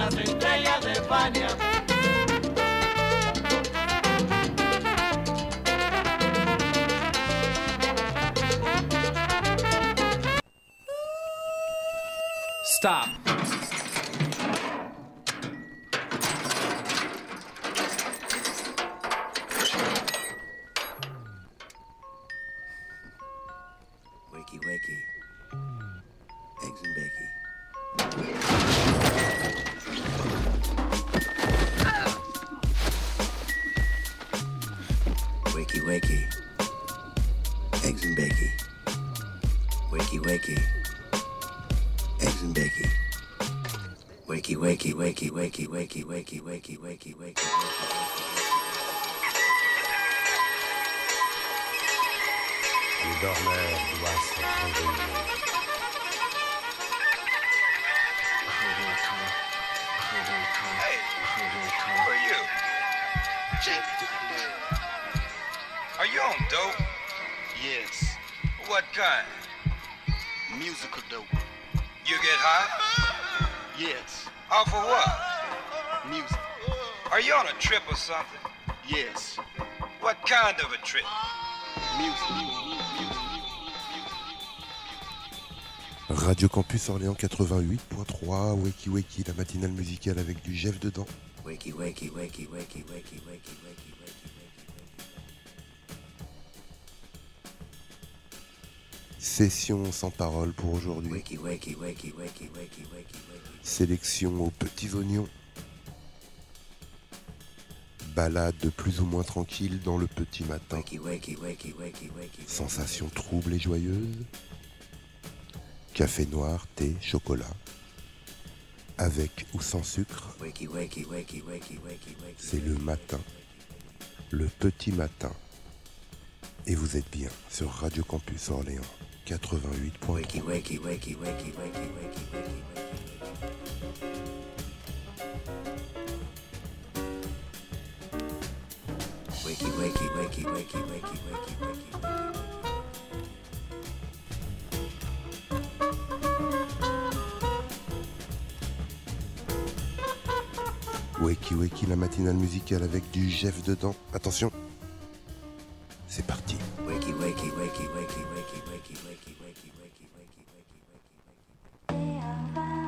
las estrellas de Fania. Stop. Wakey, wakey. Eggs and bacon. Wakey, wakey. Eggs and bacon. Wakey, wakey. Eggs and bacon. Wakey, wakey, wakey, wakey, wakey, wakey, wakey, wakey, wakey. Le dormeur doit se réveiller. Hey, who are you? Are you on dope? Yes, What kind? musical dope. You get high? Yes, Off of what? music. Are you on a trip or something? Yes, What kind of a trip? music. Radio Campus Orléans 88.3, Wakey Wakey, la matinale musicale avec du Jeff dedans. Wakey, wakey, wakey, wakey, wakey, wakey, wakey, wakey. Session sans parole pour aujourd'hui. Wakey, wakey, wakey, wakey, wakey, wakey, wakey. Sélection aux petits oignons. Balade plus ou moins tranquille dans le petit matin. Wakey, wakey, wakey, wakey, wakey. Sensations troubles et joyeuses. Café noir, thé, chocolat. Avec ou sans sucre. Wakey, wakey, wakey, wakey, wakey, wakey. C'est le matin. Le petit matin. Et vous êtes bien sur Radio Campus Orléans 88.3. Wakey, wakey, wakey, wakey, wakey, wakey, wakey, wakey. Wakey, wakey, wakey, wakey, wakey, wakey, wakey. Wakey Wakey, la matinale musicale avec du Jeff dedans. Attention, c'est parti. Wakey, wakey, wakey, wakey, wakey, wakey, wakey, wakey, wakey, wakey, wakey, wakey.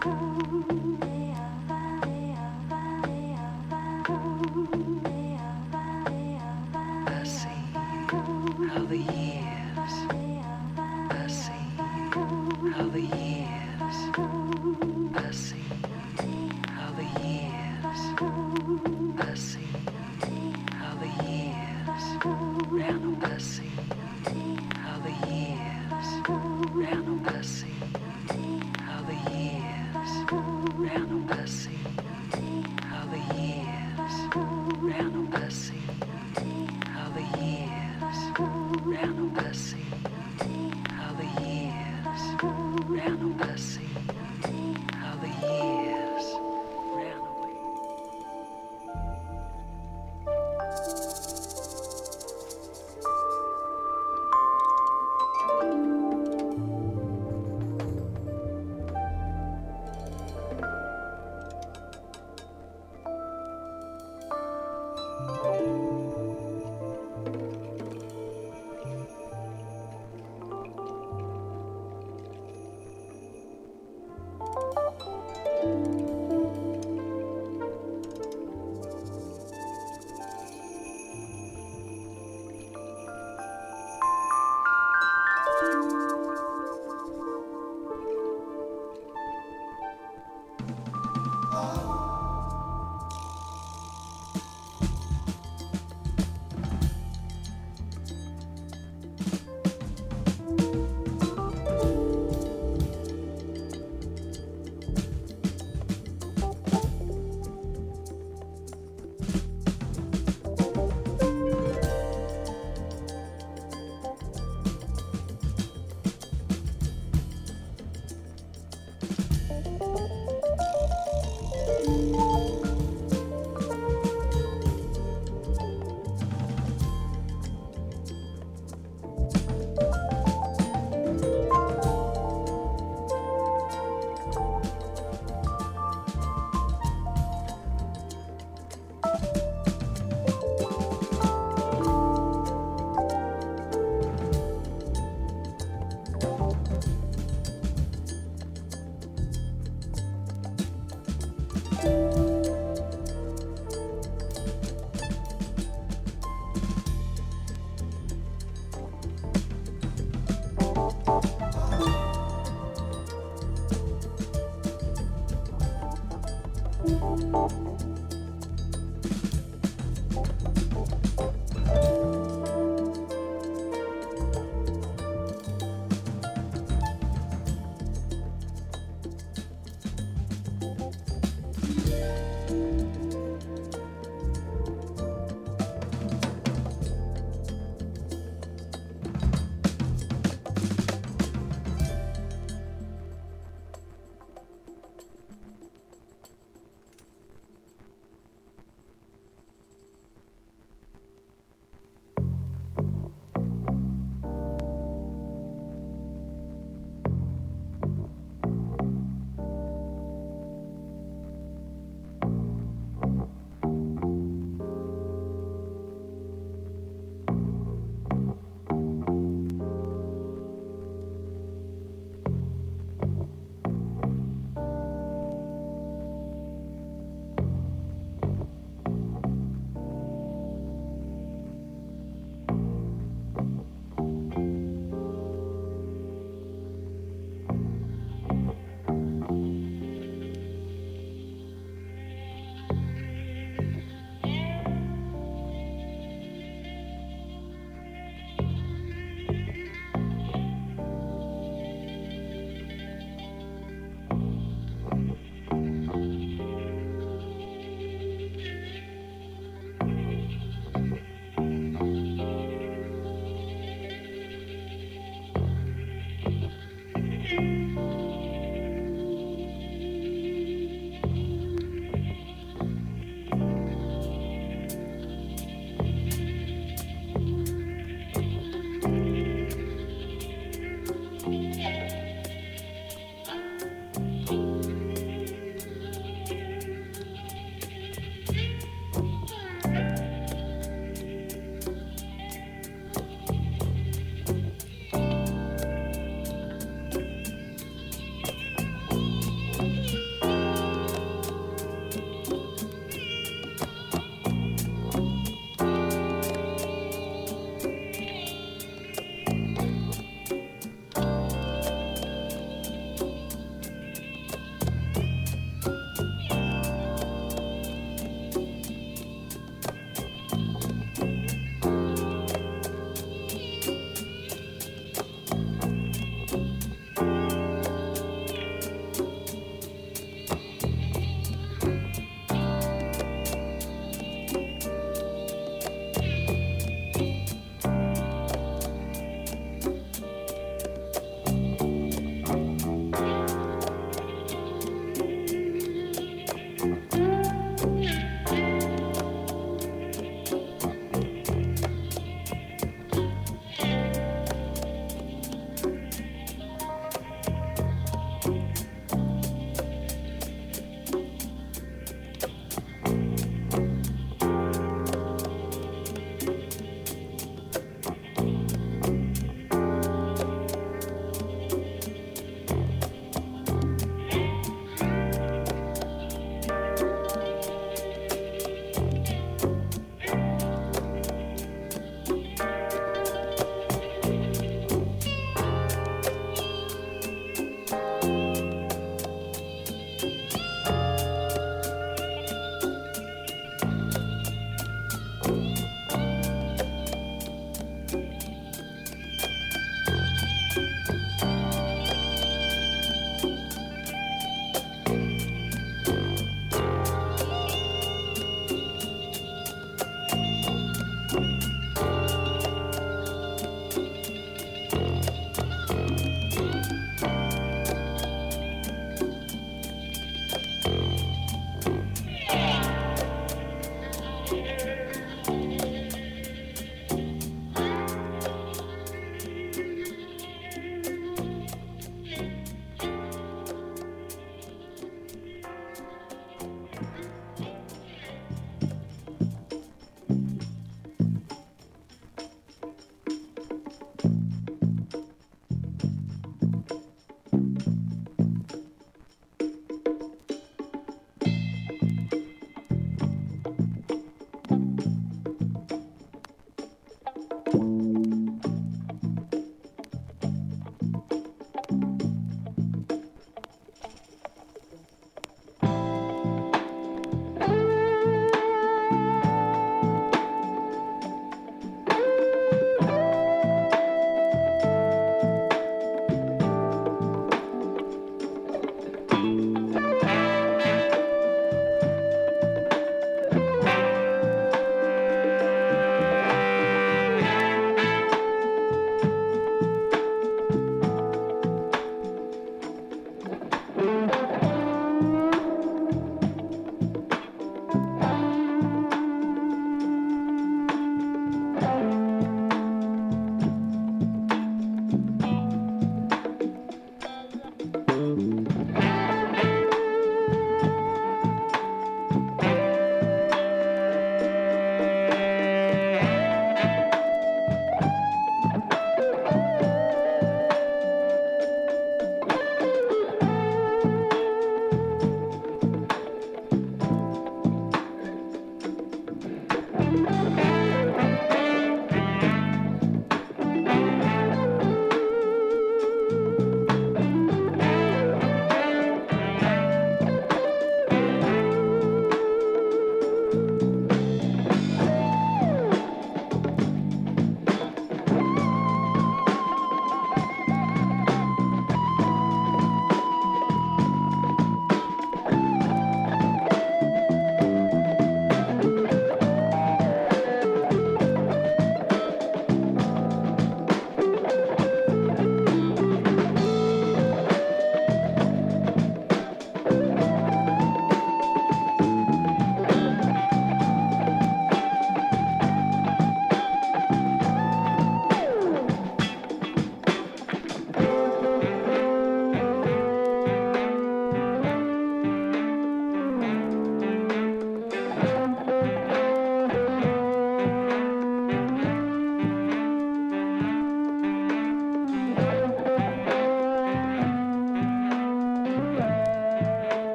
I see how the years, I see how the years, I see how the years, I see how the years ran, I see how the years ran, I see how the years ran, I see how the years ran, I see how the years ran, I see how the years ran, I see how the years ran away.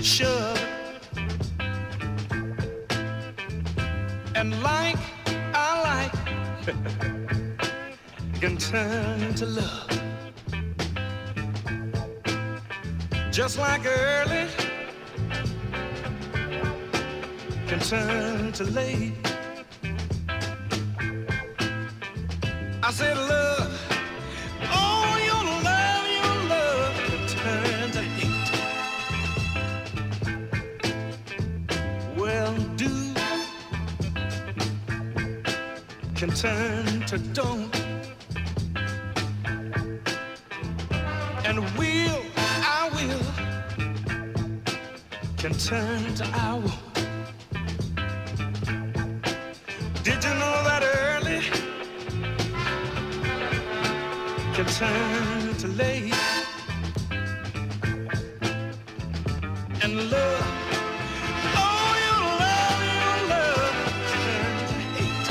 and shove. And like I like can turn to love. Just like early can turn to late. I said love, oh your love can turn to hate. Well do can turn to don't. And will, I will can turn to I won't. Did you know that early can turn to late? And love, oh your love turn to hate.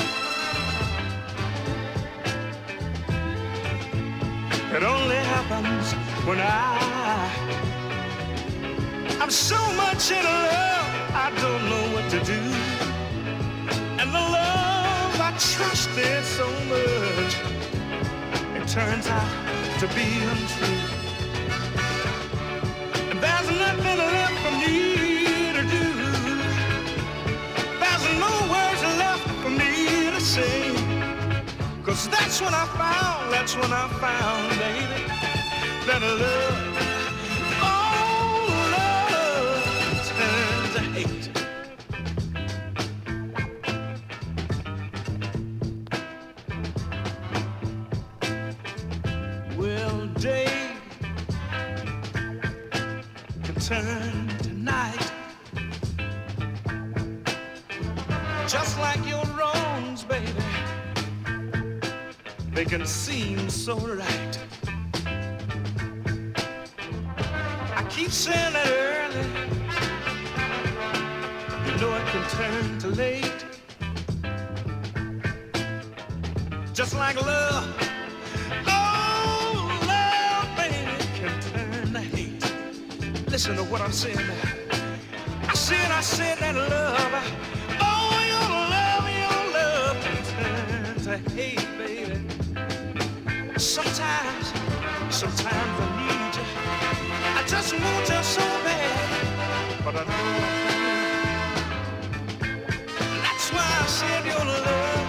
It only happens when I'm so much in love I don't know what to do. And the love I trusted so much, it turns out to be untrue. And there's nothing left for me to do. There's no words left for me to say. 'Cause that's when I found, baby, that love, oh love turns to hate. Well, day can turn to night, just like your wrongs, baby, they can seem so right. I keep saying that early, you know it can turn to late. Just like love, oh love, baby, can turn to hate. Listen to what I'm saying now. I said that love, oh your love can turn to hate, baby. Sometimes I need you. I just want you so bad, but I know I can't. That's why I said your love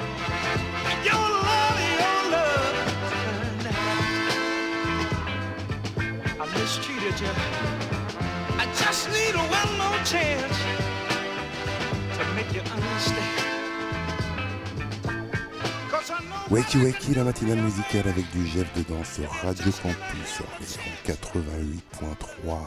turned to hate. I mistreated you. I just need one more chance to make you understand. Wakey Wakey, la matinale musicale avec du Jeff dedans sur Radio Campus Orléans 88.3.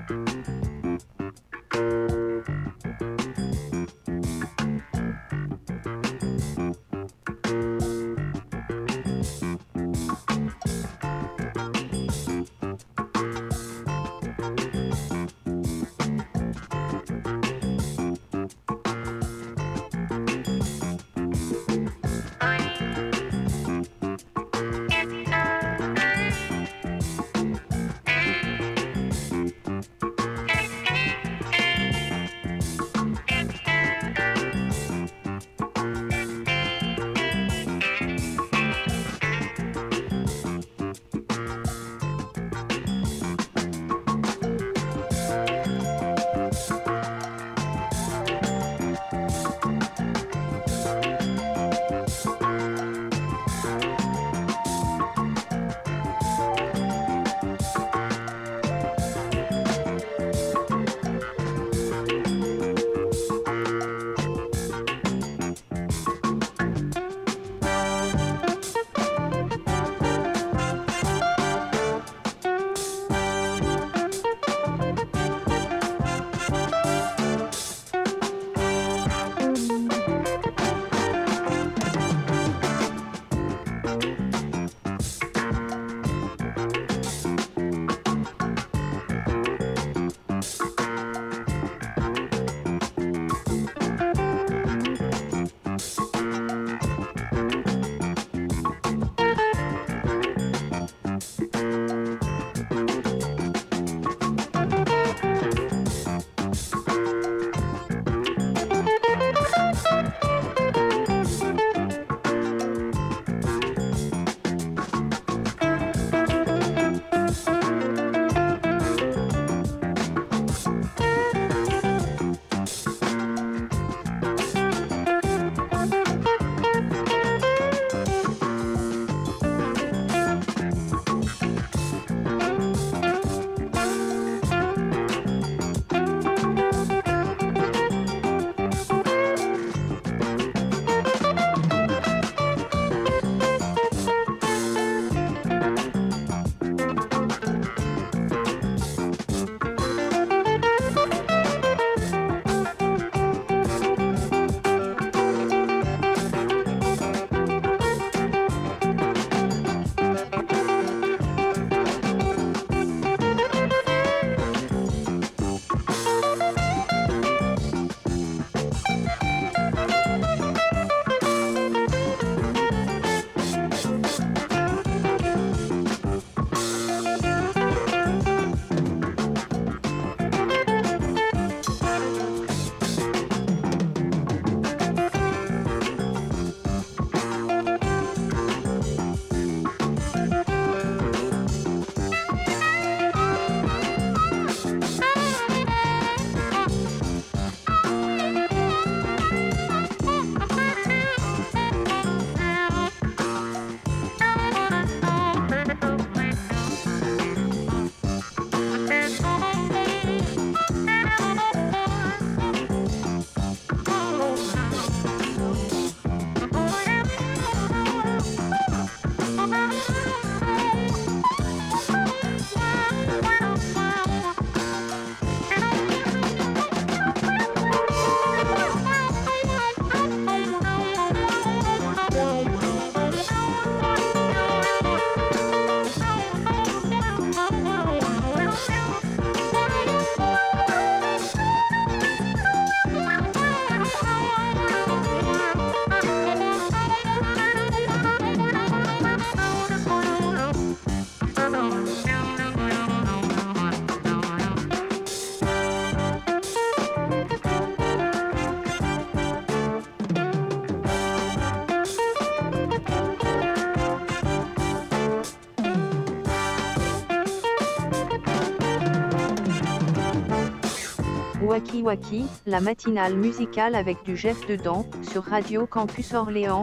Wacky Wacky, la matinale musicale avec du Jeff dedans, sur Radio Campus Orléans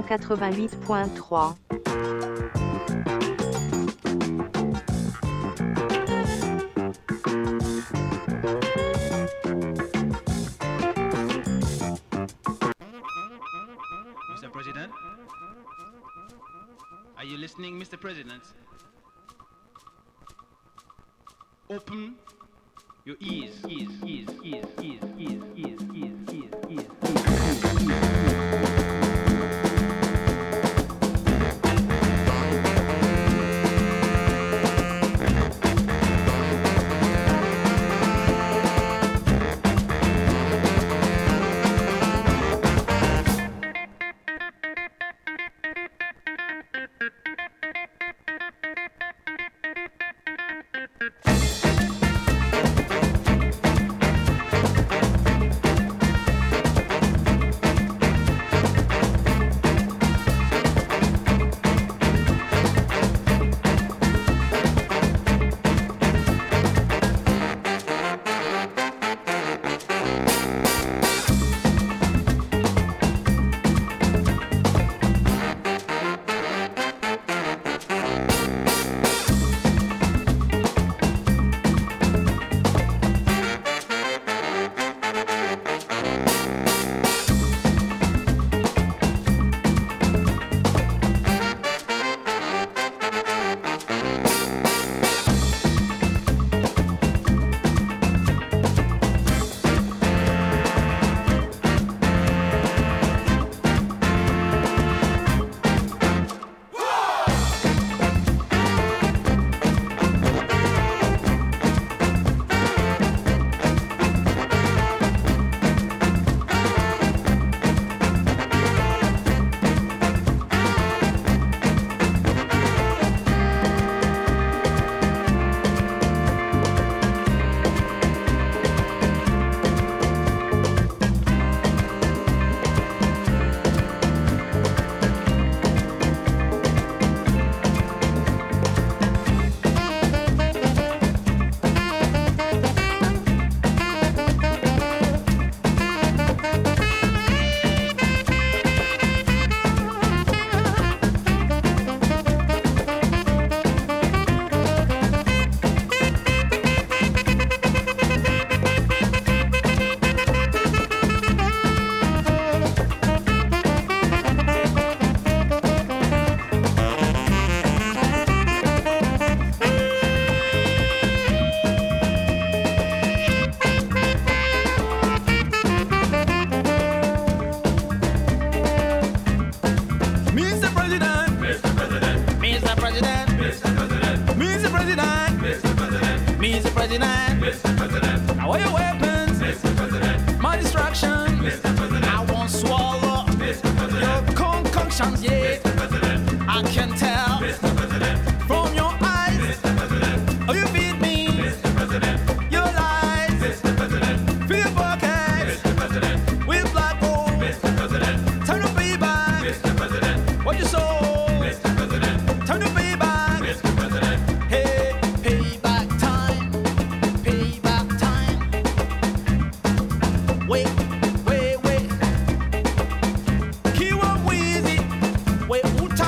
88.3. Mr. President? Are you listening, Mr. President? Open your ears. Wait,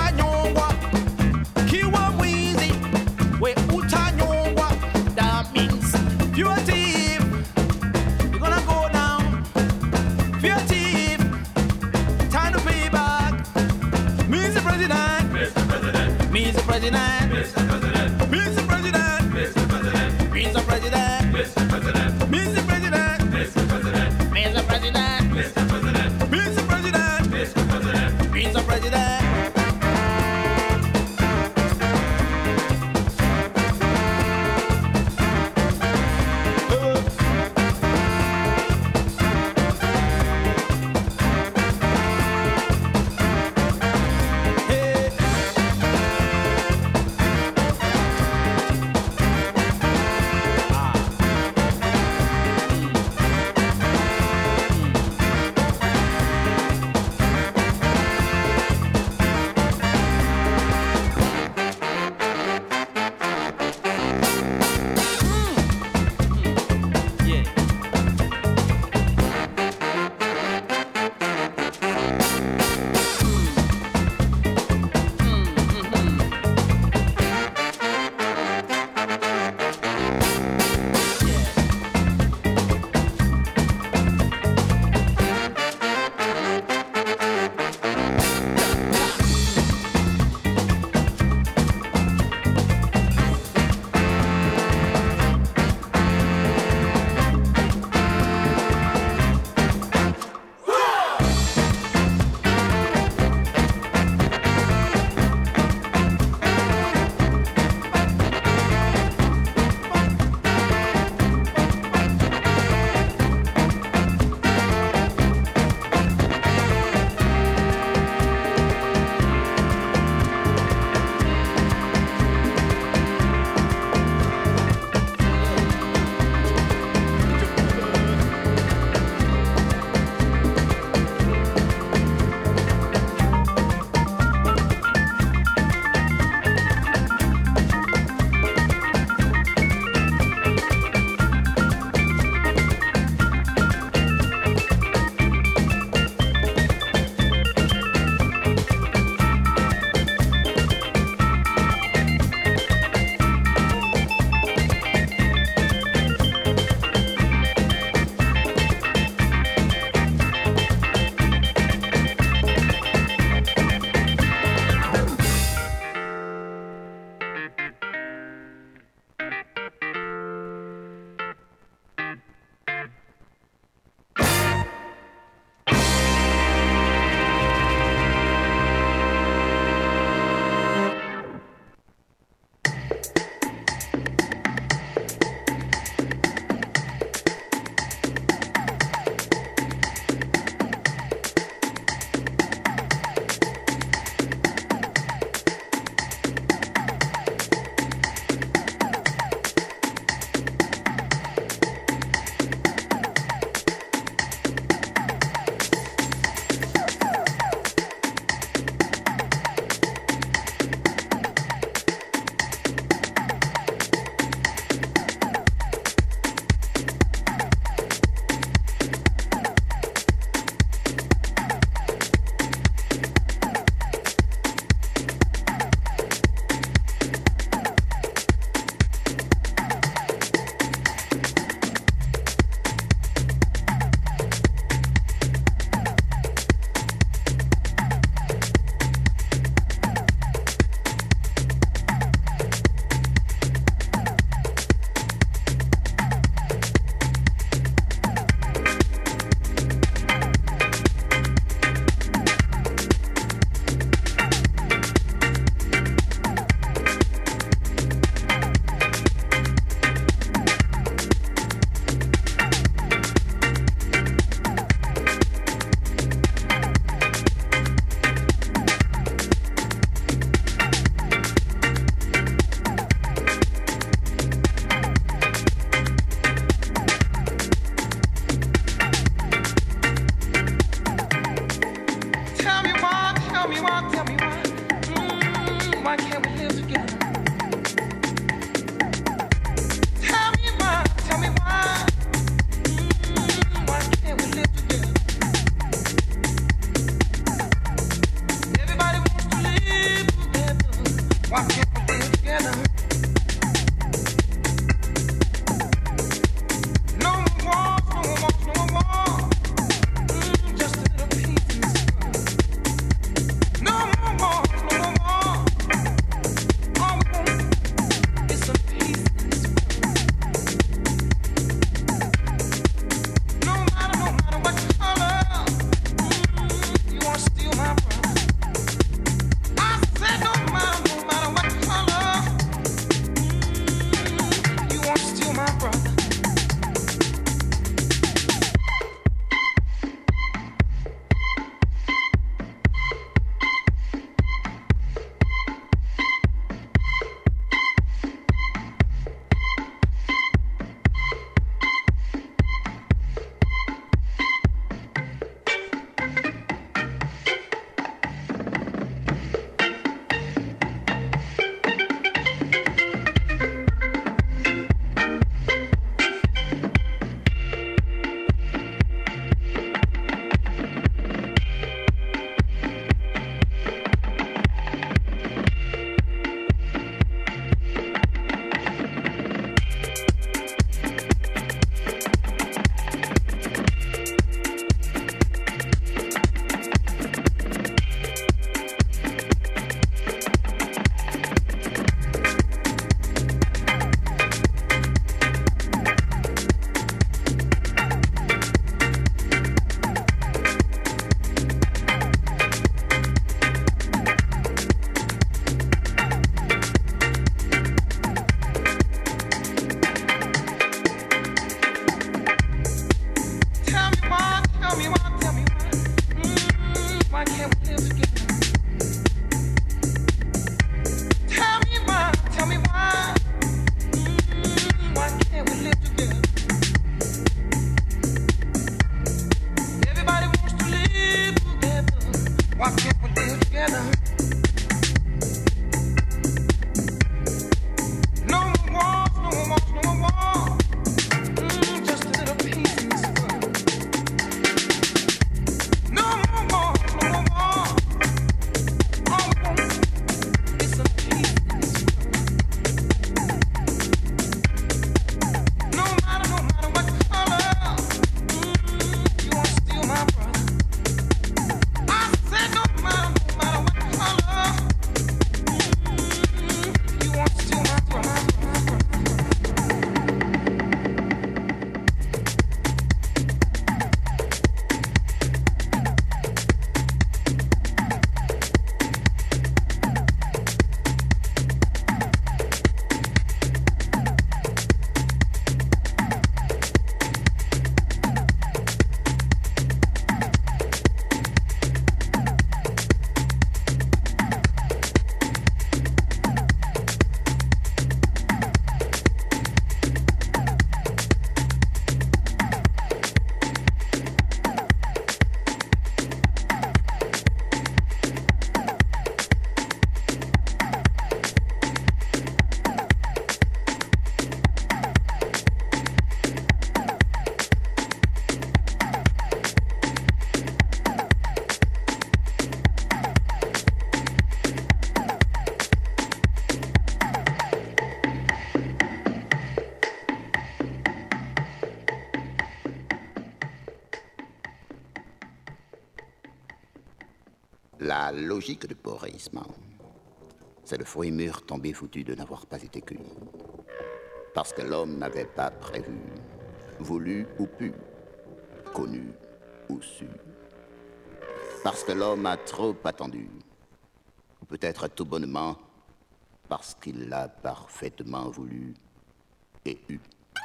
La logique du pourrissement, c'est le fruit mûr tombé foutu de n'avoir pas été cueilli. Parce que l'homme n'avait pas prévu, voulu ou pu, connu ou su. Parce que l'homme a trop attendu, ou peut-être tout bonnement, parce qu'il l'a parfaitement voulu et eu.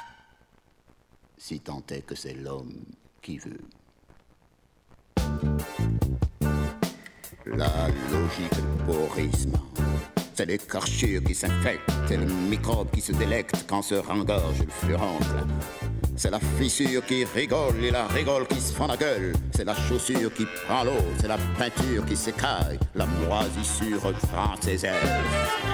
Si tant est que c'est l'homme qui veut. La logique du pourrissement, c'est l'écorchure qui s'infecte et le microbe qui se délecte quand se rengorge le furoncle. C'est la fissure qui rigole et la rigole qui se fend la gueule. C'est la chaussure qui prend l'eau, c'est la peinture qui s'écaille. La moisissure prend ses ailes.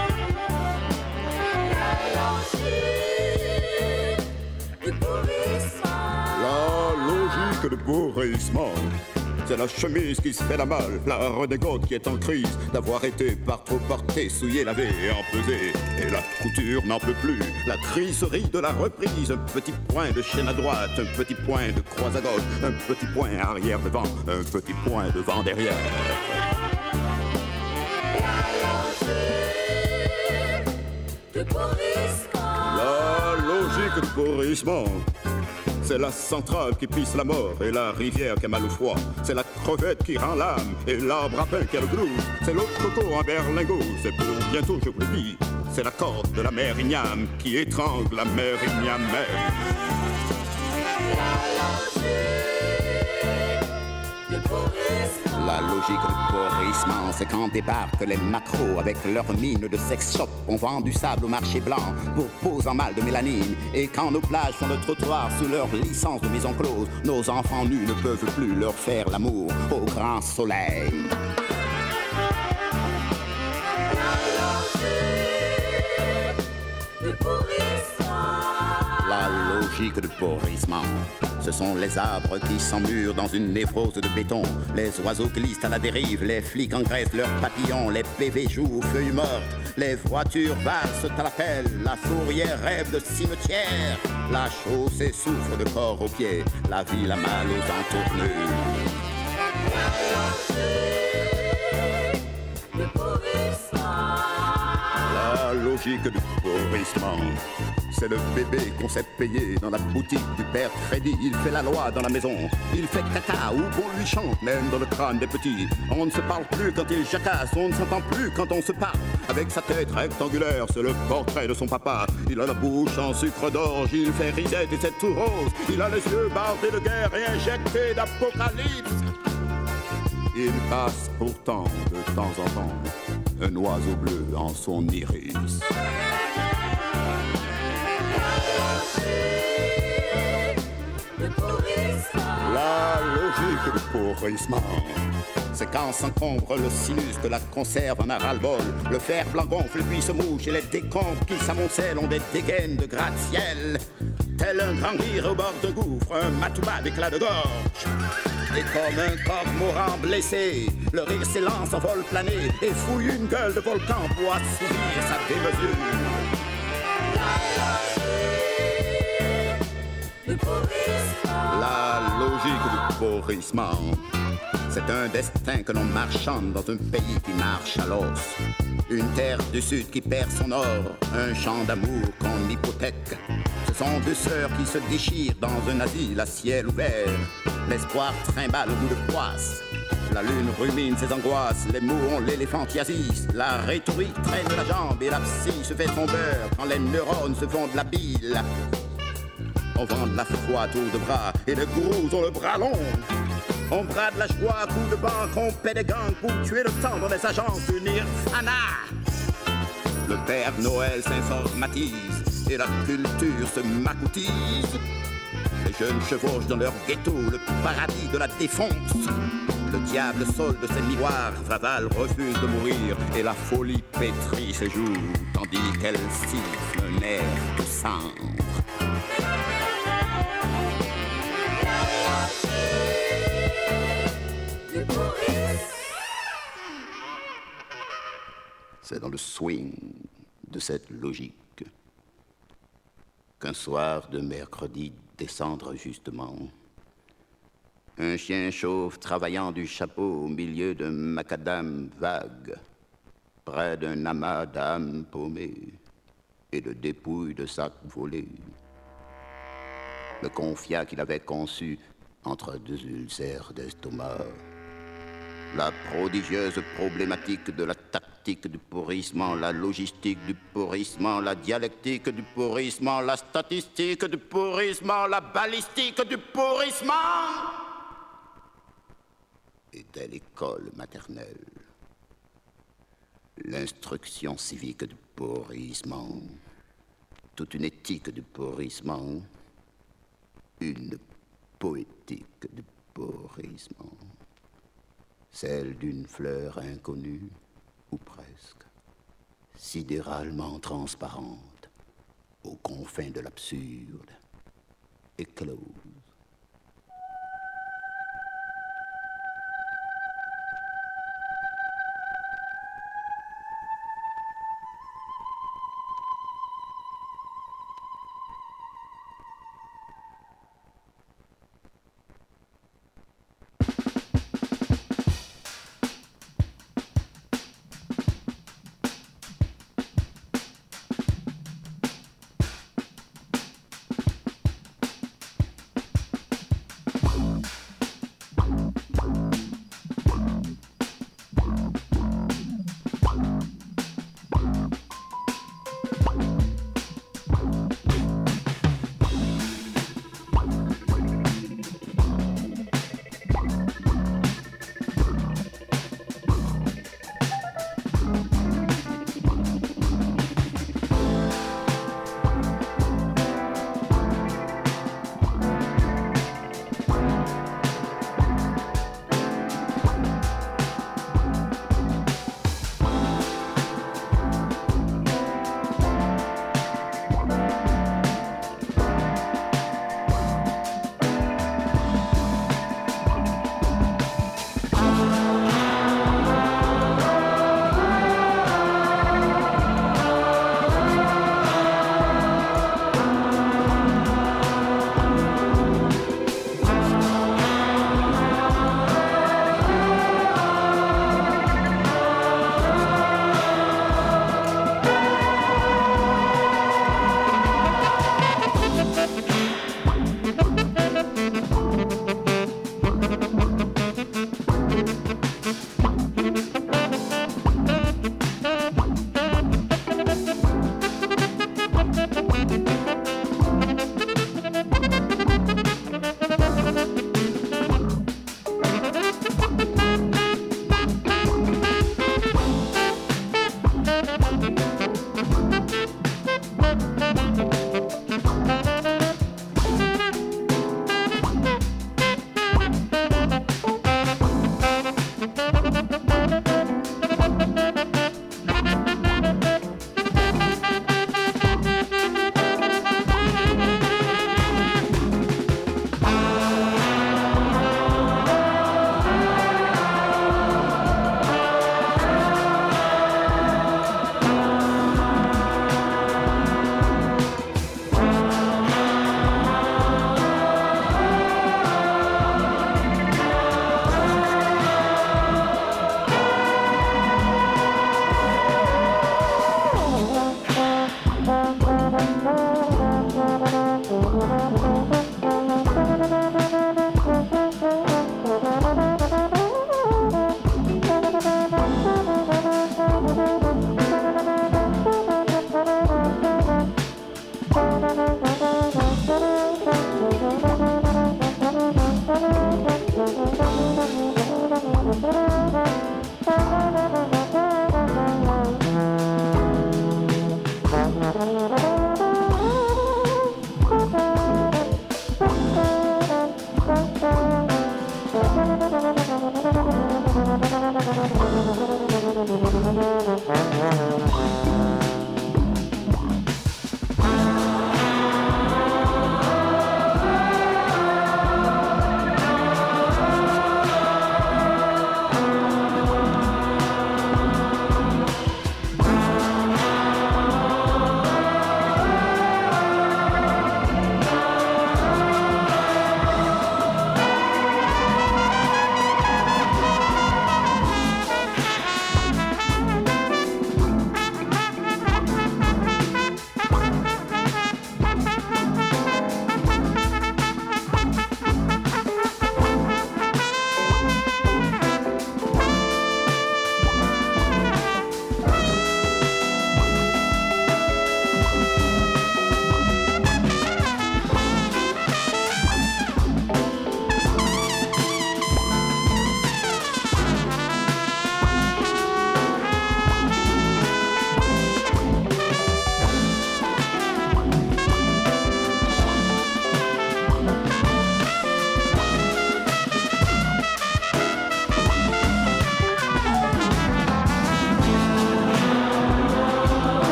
La logique du pourrissement, c'est la chemise qui se fait la malle, la redingote qui est en crise d'avoir été par trop portée, souillée, lavée et empesée. Et la couture n'en peut plus, la criserie de la reprise. Un petit point de chaîne à droite, un petit point de croix à gauche, un petit point arrière devant, un petit point devant derrière. La logique du pourrissement, c'est la centrale qui pisse la mort et la rivière qui a mal au froid. C'est la crevette qui rend l'âme et l'arbre à pain qui a le glou. C'est l'autre coco en berlingot, c'est pour bientôt je vous le dis. C'est la corde de la mère Igname qui étrangle la mère Igname même. La logique du pourrissement, c'est quand débarquent les macros avec leurs mines de sex shop. On vend du sable au marché blanc pour peaux en mal de mélanine. Et quand nos plages font le trottoir sous leur licence de maison close, nos enfants nus ne peuvent plus leur faire l'amour au grand soleil. La logique du pourrissement, ce sont les arbres qui s'emmurent dans une névrose de béton, les oiseaux glissent à la dérive, les flics engraissent leurs papillons, les PV jouent aux feuilles mortes, les voitures valsent à la pelle, la fourrière rêve de cimetière, la chaussée souffre de corps aux pieds, la ville a mal aux entournures. La logique du pourrissement, c'est le bébé qu'on s'est payé dans la boutique du père Crédit. Il fait la loi dans la maison, il fait caca ou qu'on lui chante, même dans le crâne des petits. On ne se parle plus quand il jacasse, on ne s'entend plus quand on se parle. Avec sa tête rectangulaire, c'est le portrait de son papa. Il a la bouche en sucre d'orge, il fait risette et c'est tout rose. Il a les yeux bardés de guerre et injectés d'apocalypse. Il passe pourtant de temps en temps un oiseau bleu en son iris. La logique du pourrissement, c'est quand s'encombre le sinus de la conserve en a ras-le-bol. Le fer blanc gonfle puis se mouche et les décombres qui s'amoncellent ont des dégaines de gratte-ciel. Tel un grand rire au bord d'un gouffre, un matouba d'éclat de gorge. Et comme un cormoran blessé, le rire s'élance en vol plané et fouille une gueule de volcan pour assouvir sa démesure. La logique du pourrissement, c'est un destin que l'on marchande dans un pays qui marche à l'os. Une terre du sud qui perd son or, un champ d'amour qu'on hypothèque. Ce sont deux sœurs qui se déchirent dans un asile à ciel ouvert. L'espoir trimballe au bout de poisse. La lune rumine ses angoisses, les mots ont l'éléphantiasis. La rhétorique traîne la jambe et la psy se fait son beurre quand les neurones se font de la bile. On vend de la foi à tour de bras et les gourous ont le bras long. On brade la joie à coups de banque, on paie des gangs pour tuer le temps dans les agences de Nirvana. Le Père Noël s'informatise et la culture se macoutise. Les jeunes chevauchent dans leur ghetto le paradis de la défonce. Le diable solde ses miroirs, Faval refuse de mourir et la folie pétrit ses joues, tandis qu'elle siffle un air de cendre. C'est dans le swing de cette logique qu'un soir de mercredi décembre justement, Un chien chauve travaillant du chapeau au milieu d'un macadam vague, près d'un amas d'âmes paumées et de dépouilles de sacs volés, me confia qu'il avait conçu, entre deux ulcères d'estomac, la prodigieuse problématique de la tactique du pourrissement, la logistique du pourrissement, la dialectique du pourrissement, la statistique du pourrissement, la balistique du pourrissement. Était l'école maternelle, l'instruction civique du pourrissement, toute une éthique du pourrissement, une poétique du pourrissement, celle d'une fleur inconnue, ou presque, sidéralement transparente, aux confins de l'absurde, éclose.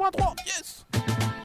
106.3.